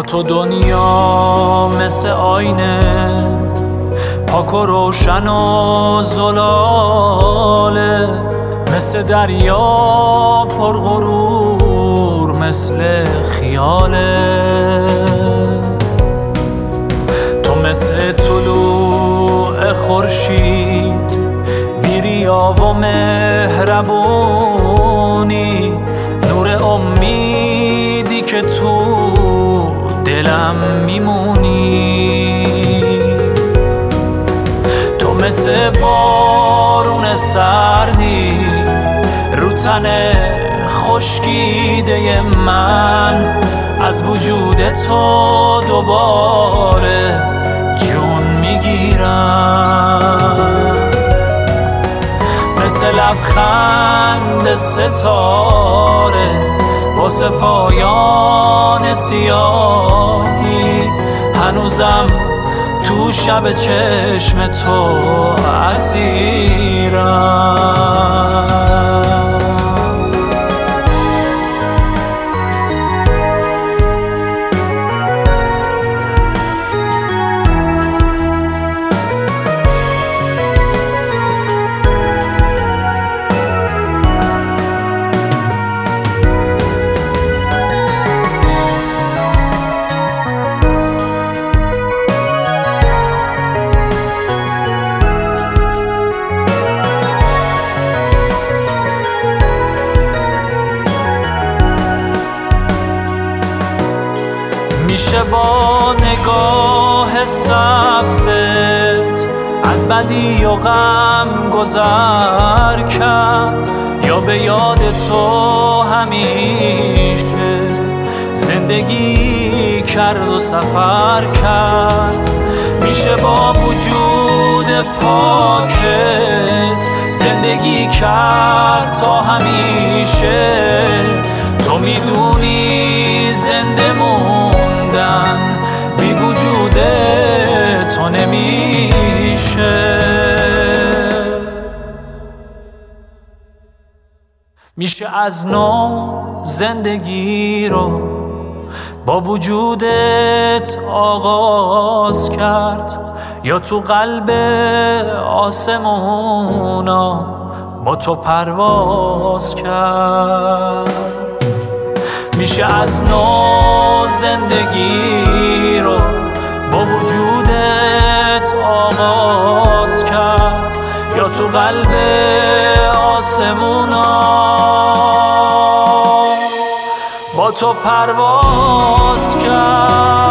تو دنیا مثل آینه پاک و روشن و زلاله، مثل دریا پرغرور مثل خیاله. تو مثل طلوع خورشید بی ریا و مهربونی، نور امیدی که تو دلم میمونی. تو مثل بارون سردی رو تن خشکیده من، از وجود تو دوباره جون میگیرم. مثل لبخند ستاره واسه پایان سیاهی، هنوزم تو شب چشم تو اسیرم. میشه با نگاه سبزت از بدی و غم گذر کرد، یا به یاد تو همیشه زندگی کرد و سفر کرد. میشه با وجود پاکت زندگی کرد تا همیشه. تو میدونی زنده موندن بی وجود تو نمیشه. میشه از نو زندگی رو با وجودت آغاز کرد، یا تو قلب آسمونا با تو پرواز کرد. میشه از نو زندگی رو با وجودت آغاز کرد، یا تو قلب آسمونا با تو پرواز کرد.